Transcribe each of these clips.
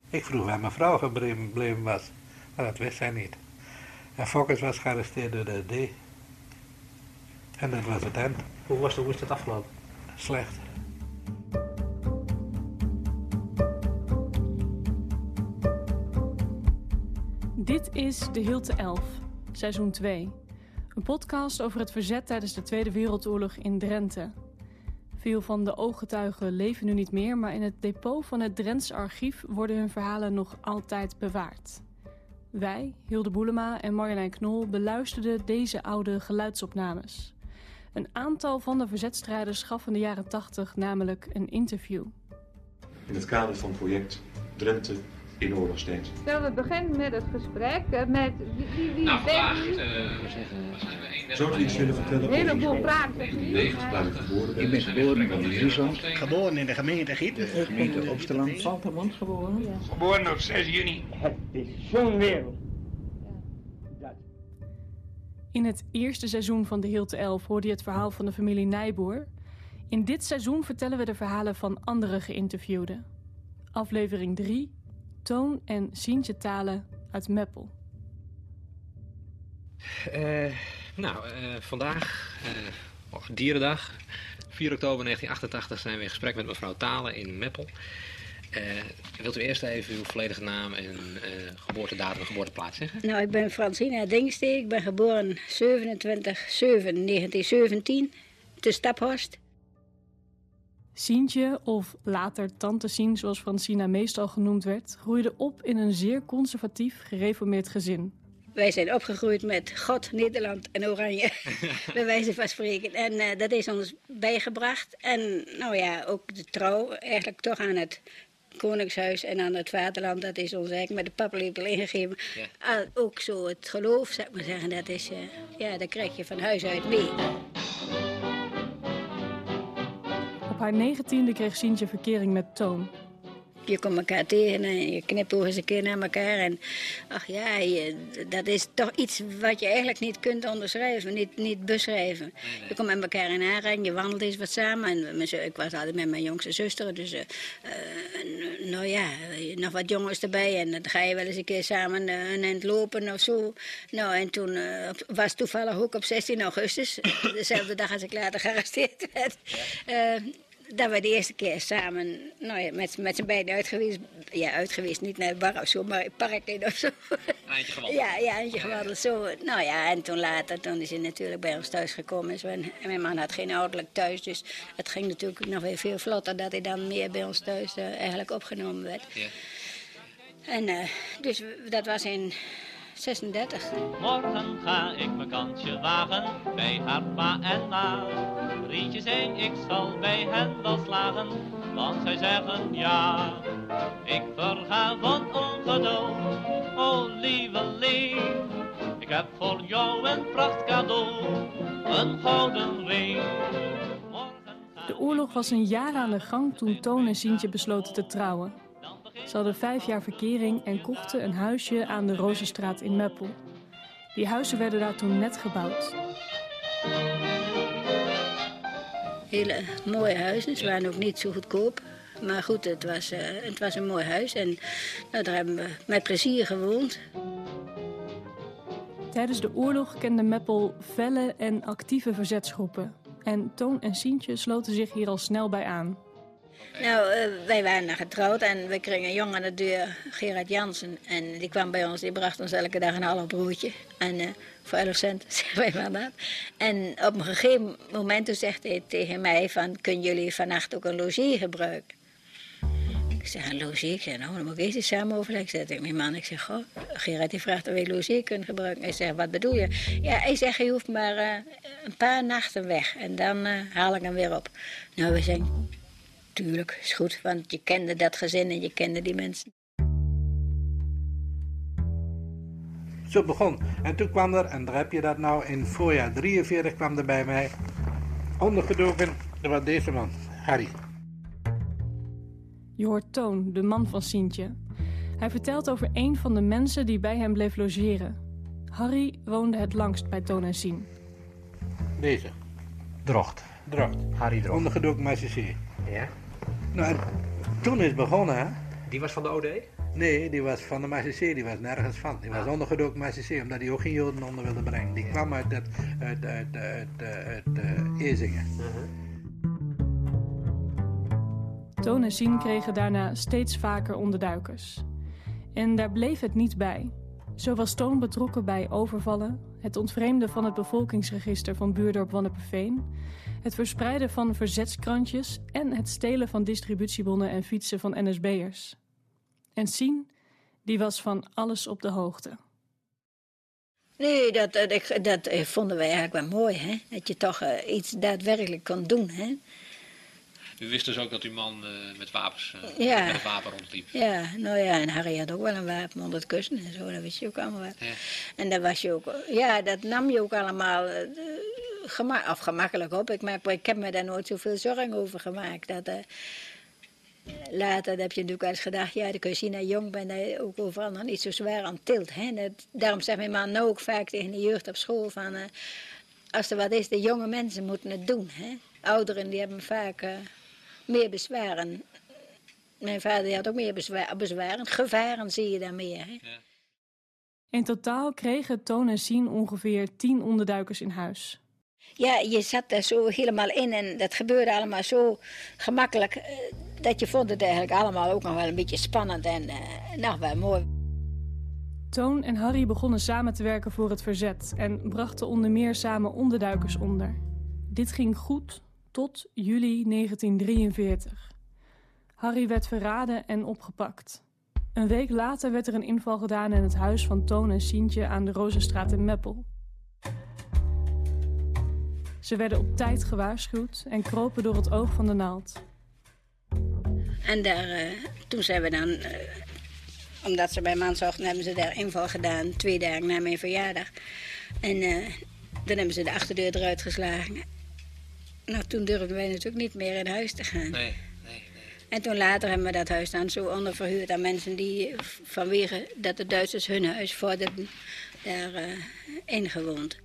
Ik vroeg waar mijn vrouw gebleven was, maar dat wist zij niet. En Fokkers was gearresteerd door de D. En dat was het eind. Hoe is het afgelopen? Slecht. Dit is De Hilte 11, seizoen 2. Een podcast over het verzet tijdens de Tweede Wereldoorlog in Drenthe. Veel van de ooggetuigen leven nu niet meer, maar in het depot van het Drents archief worden hun verhalen nog altijd bewaard. Wij, Hilde Boelema en Marjolein Knol, beluisterden deze oude geluidsopnames. Een aantal van de verzetstrijders gaf in de jaren 80 namelijk een interview. In het kader van het project Drenthe in oorlogstijd. Zullen we beginnen met het gesprek? Met wie vandaag bent u? Zou ik iets willen vertellen? Een heleboel vragen. Ik ben geboren in Friesland. Geboren in de gemeente Gieten. Gemeente Opsteland. Zaltermond geboren. Ja. Geboren op 6 juni. Het is zo'n wereld. In het eerste seizoen van De Hilte 11 hoorde je het verhaal van de familie Nijboer. In dit seizoen vertellen we de verhalen van andere geïnterviewden. Aflevering 3, Toon en Sientje Thale uit Meppel. Vandaag, Dierendag, 4 oktober 1988, zijn we in gesprek met mevrouw Thale in Meppel. Wilt u eerst even uw volledige naam en geboortedatum en geboorteplaats zeggen? Nou, ik ben Francina Dingstee. Ik ben geboren 27/7/1917 te Staphorst. Sientje, of later Tante Sien zoals Francina meestal genoemd werd, groeide op in een zeer conservatief gereformeerd gezin. Wij zijn opgegroeid met God, Nederland en Oranje, bij wijze van spreken. En dat is ons bijgebracht. En nou ja, ook de trouw eigenlijk toch aan het Koningshuis en aan het vaderland, dat is ons eigenlijk met de paplepel ingegeven. Ja. Ook zo het geloof, zou ik maar zeggen, dat is, dat krijg je van huis uit mee. Op haar 19e kreeg Sientje verkering met Toon. Je komt elkaar tegen en je knipoog eens een keer naar elkaar. En ach ja, dat is toch iets wat je eigenlijk niet kunt onderschrijven, niet beschrijven. Je komt met elkaar in aanraking, je wandelt eens wat samen. En ik was altijd met mijn jongste zuster, dus nog wat jongens erbij. En dan ga je wel eens een keer samen een eind lopen of zo. Nou, en toen was toevallig ook op 16 augustus, dezelfde dag als ik later gearresteerd werd. Dat we de eerste keer samen met z'n beiden uitgeweest, niet naar de bar of zo, maar het park in of zo. Eindje gewandeld. Ja, eindje gewandeld zo. Nou ja, en toen is hij natuurlijk bij ons thuis gekomen. En mijn man had geen ouderlijk thuis, dus het ging natuurlijk nog weer veel vlotter dat hij dan meer bij ons thuis eigenlijk opgenomen werd. Ja. En dus dat was in 36. Morgen ga ik mijn kansje wagen bij haar pa en ma. Rietje zei, ik zal bij hen wel slagen, want zij zeggen ja. Ik verga van ongeduld, oh lieveling. Ik heb voor jou een prachtcadeau, een gouden ring. De oorlog was een jaar aan de gang toen Toon en Sientje besloten te trouwen. Ze hadden 5 jaar verkering en kochten een huisje aan de Rozenstraat in Meppel. Die huizen werden daar toen net gebouwd. Hele mooie huizen, ze waren ook niet zo goedkoop. Maar goed, het was een mooi huis en daar hebben we met plezier gewoond. Tijdens de oorlog kende Meppel felle en actieve verzetsgroepen. En Toon en Sientje sloten zich hier al snel bij aan. Nou, wij waren getrouwd en we kregen een jongen aan de deur, Gerard Jansen. En die kwam bij ons, die bracht ons elke dag een half broodje. En voor 11 cent, zeggen wij maar dat. En op een gegeven moment toen zegt hij tegen mij van, kunnen jullie vannacht ook een logier gebruiken? Ik zeg, een logier? Ik zeg, nou, dan moet ik eens samen overleggen. Ik zeg tegen mijn man, ik zeg, goh, Gerard die vraagt of wij logier kunnen gebruiken. Hij zegt, wat bedoel je? Ja, hij zegt, je hoeft maar een paar nachten weg en dan haal ik hem weer op. Nou, we zijn... Tuurlijk, is goed, want je kende dat gezin en je kende die mensen. Zo begon. En toen kwam er, en daar heb je dat nou, in voorjaar 43 kwam er bij mij, ondergedoken, er was deze man, Harry. Je hoort Toon, de man van Sientje. Hij vertelt over een van de mensen die bij hem bleef logeren. Harry woonde het langst bij Toon en Sien. Deze. Drocht. Harry Drocht. Ondergedoken met CC. Ja. Nou, en toen is het begonnen, hè. Die was van de OD? Nee, die was van de Marseillais, die was nergens van. Die was ondergedoken Marseillais, omdat hij ook geen Joden onder wilde brengen. Die kwam uit Ezingen. Toon en Sien kregen daarna steeds vaker onderduikers. En daar bleef het niet bij. Zo was Toon betrokken bij overvallen, het ontvreemden van het bevolkingsregister van buurdorp Wanneperveen, het verspreiden van verzetskrantjes en het stelen van distributiebonnen en fietsen van NSB'ers. En Sien, die was van alles op de hoogte. Nee, dat vonden wij eigenlijk wel mooi, hè? Dat je toch iets daadwerkelijk kon doen, hè? U wist dus ook dat uw man met wapens, Ja. met het wapen rondliep? Ja, nou ja, en Harry had ook wel een wapen onder het kussen en zo, dat wist je ook allemaal wel. Ja. En dat was je ook, ja, dat nam je ook allemaal gemakkelijk op. Ik heb me daar nooit zoveel zorgen over gemaakt. Later heb je natuurlijk wel eens gedacht, ja, dan kun je zien dat je jong bent, dat je ook overal nog niet zo zwaar aan tilt. Hè? Daarom zegt mijn man nou ook vaak tegen de jeugd op school van, als er wat is, de jonge mensen moeten het doen. Hè? Ouderen die hebben vaak meer bezwaren. Mijn vader die had ook meer bezwaren. Gevaren zie je daar meer. Hè? Ja. In totaal kregen Toon en Sien ongeveer 10 onderduikers in huis. Ja, je zat daar zo helemaal in en dat gebeurde allemaal zo gemakkelijk, dat je vond het eigenlijk allemaal ook nog wel een beetje spannend en nog wel mooi. Toon en Harry begonnen samen te werken voor het verzet en brachten onder meer samen onderduikers onder. Dit ging goed tot juli 1943. Harry werd verraden en opgepakt. Een week later werd er een inval gedaan in het huis van Toon en Sientje aan de Rozenstraat in Meppel. Ze werden op tijd gewaarschuwd en kropen door het oog van de naald. En toen zijn we dan, omdat ze bij man zochten, hebben ze daar inval gedaan, 2 dagen na mijn verjaardag. En dan hebben ze de achterdeur eruit geslagen. Nou, toen durfden wij natuurlijk niet meer in huis te gaan. Nee. En toen later hebben we dat huis dan zo onderverhuurd aan mensen die vanwege dat de Duitsers hun huis vorderden, daar ingewoond.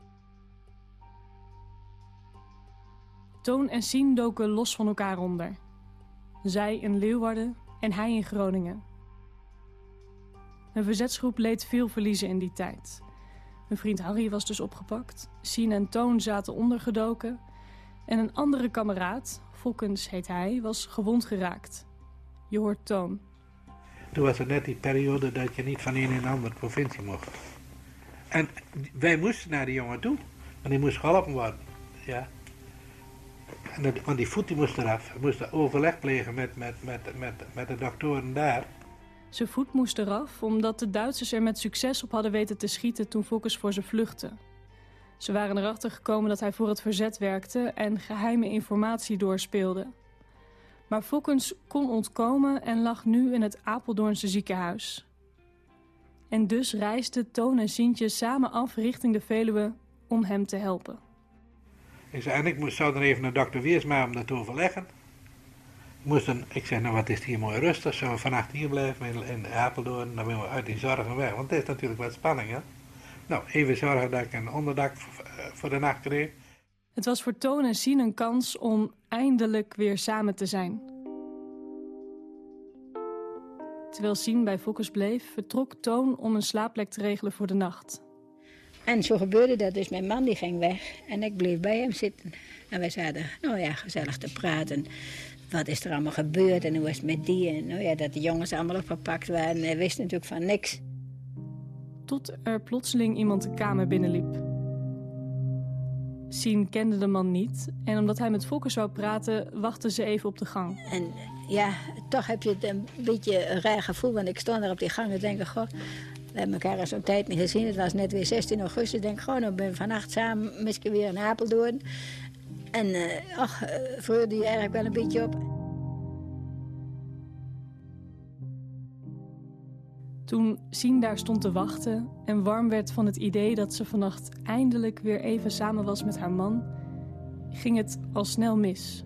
Toon en Sien doken los van elkaar onder. Zij in Leeuwarden en hij in Groningen. Een verzetsgroep leed veel verliezen in die tijd. Hun vriend Harry was dus opgepakt. Sien en Toon zaten ondergedoken. En een andere kameraad, Fokkens heet hij, was gewond geraakt. Je hoort Toon. Toen was het net die periode dat je niet van een in een andere provincie mocht. En wij moesten naar die jongen toe, want die moest geholpen worden. Ja. Want die voet die moest eraf. We moesten overleg plegen met de doktoren daar. Zijn voet moest eraf omdat de Duitsers er met succes op hadden weten te schieten toen Fokkens voor ze vluchtte. Ze waren erachter gekomen dat hij voor het verzet werkte en geheime informatie doorspeelde. Maar Fokkens kon ontkomen en lag nu in het Apeldoornse ziekenhuis. En dus reisden Toon en Sientje samen af richting de Veluwe om hem te helpen. Ik zei, en ik zou dan even naar dokter Wiersma om dat te overleggen. Ik zei, nou wat is het hier mooi rustig, zullen we vannacht hier blijven in Apeldoorn, dan willen we uit die zorgen weg, want het is natuurlijk wat spanning, hè. Nou, even zorgen dat ik een onderdak voor de nacht kreeg. Het was voor Toon en Sien een kans om eindelijk weer samen te zijn. Terwijl Sien bij Fokkens bleef, vertrok Toon om een slaapplek te regelen voor de nacht. En zo gebeurde dat, dus mijn man die ging weg en ik bleef bij hem zitten. En wij zaten, nou ja, gezellig te praten. Wat is er allemaal gebeurd en hoe is het met die? En nou ja, dat de jongens allemaal opgepakt waren. Hij wist natuurlijk van niks. Tot er plotseling iemand de kamer binnenliep. Sien kende de man niet en omdat hij met Fokkens zou praten, wachtte ze even op de gang. En ja, toch heb je het een beetje een raar gevoel, want ik stond daar op die gang en denk, goh, we hebben elkaar al zo'n tijd niet gezien. Het was net weer 16 augustus. Ik denk, nou ben we vannacht samen misschien weer in Apeldoorn. En vreurde je eigenlijk wel een beetje op. Toen Sien daar stond te wachten en warm werd van het idee dat ze vannacht eindelijk weer even samen was met haar man, ging het al snel mis.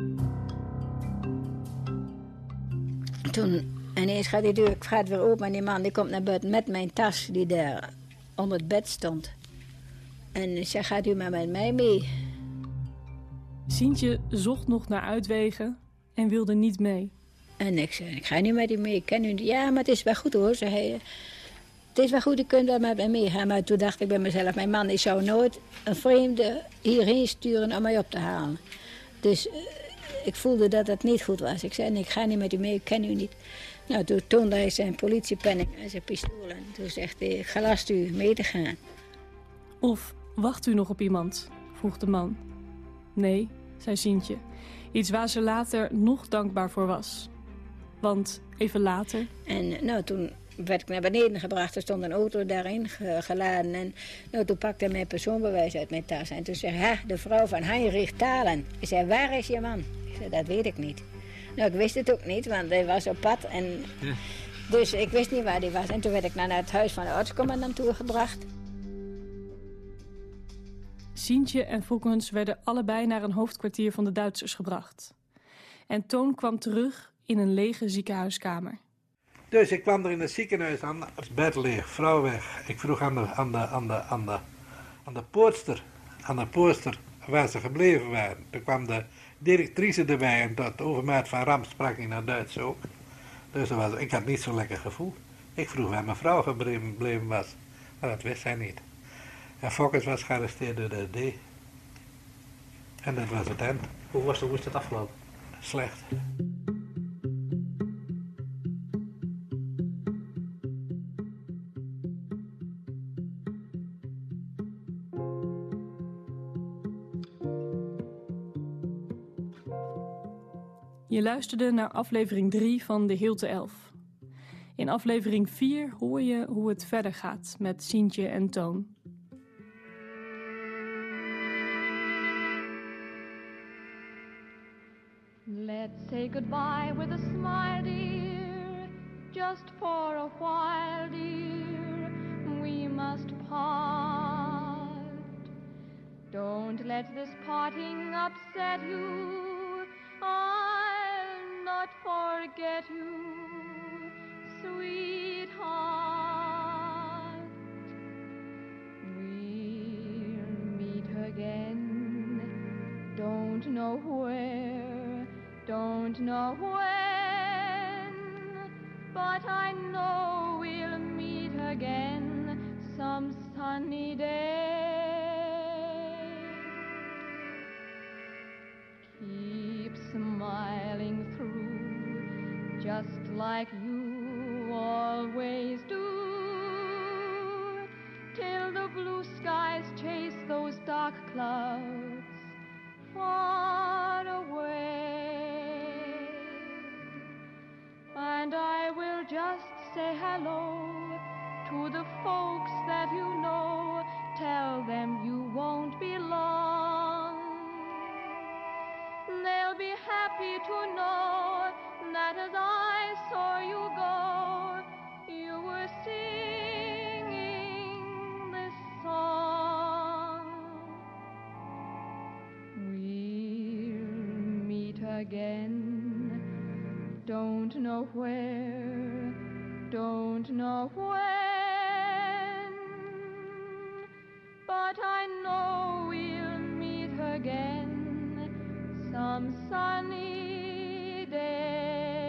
Toen ineens gaat die deur weer open en die man die komt naar buiten met mijn tas die daar onder het bed stond. En ik zeg, gaat u maar met mij mee? Sientje zocht nog naar uitwegen en wilde niet mee. En ik zei, ik ga niet met u mee, ik ken u niet. Ja, maar het is wel goed hoor, zei hij. Het is wel goed, u kunt wel met mij meegaan. Maar toen dacht ik bij mezelf, mijn man die zou nooit een vreemde hierheen sturen om mij op te halen. Dus ik voelde dat het niet goed was. Ik zei, nee, ik ga niet met u mee, ik ken u niet. Nou, toen toonde hij zijn politiepenning en zijn pistool. En toen zegt hij, ik gelast u mee te gaan. Of wacht u nog op iemand? Vroeg de man. Nee, zei Sientje. Iets waar ze later nog dankbaar voor was. Want even later... En nou, toen werd ik naar beneden gebracht. Er stond een auto daarin geladen. En nou, toen pakte hij mijn persoonbewijs uit mijn tas. En toen zei hij, de vrouw van Heinrich Thalen. Ik zei, waar is je man? Ik zei, dat weet ik niet. Nou, ik wist het ook niet, want hij was op pad. En... Ja. Dus ik wist niet waar hij was. En toen werd ik naar het huis van de ortscommandant toegebracht. Sientje en Volkens werden allebei naar een hoofdkwartier van de Duitsers gebracht. En Toon kwam terug in een lege ziekenhuiskamer. Dus ik kwam er in het ziekenhuis aan, het bed leeg, vrouw weg. Ik vroeg aan de poortster waar ze gebleven waren. Toen kwam de directrice erbij en tot overmaat van ramp sprak ik naar Duits ook. Dus ik had niet zo'n lekker gevoel. Ik vroeg waar mijn vrouw gebleven was, maar dat wist zij niet. En Fokkers was gearresteerd door de D. En dat was het eind. Hoe is dat afgelopen? Slecht. Je luisterde naar aflevering 3 van De Hilte Elf. In aflevering 4 hoor je hoe het verder gaat met Sientje en Toon. Let's say goodbye with a smile, dear. Just for a while, dear. We must part. Don't let this parting upset you. I'll not forget you, sweetheart. We'll meet again. Don't know where, don't know when, but I know we'll meet again some sunny day. Keep smiling through, just like you always do, till the blue skies chase those dark clouds far away. And I will just say hello to the folks that you know. Tell them you won't be long. They'll be happy to know that as I saw you go, you were singing this song. We'll meet again. Don't know where, don't know when, but I know we'll meet again some sunny day.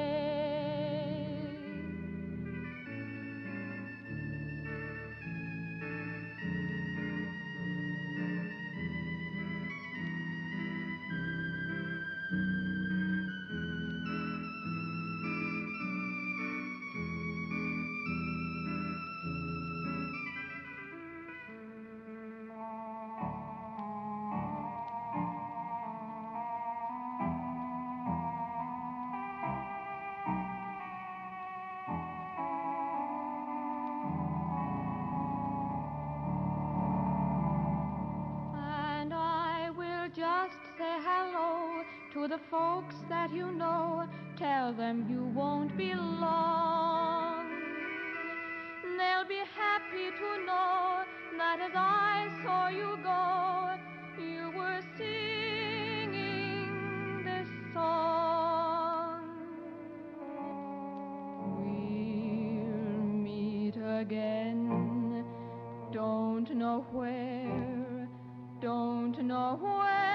Just say hello to the folks that you know. Tell them you won't be long. They'll be happy to know that as I saw you go, you were singing this song. We'll meet again. Don't know where, don't know when,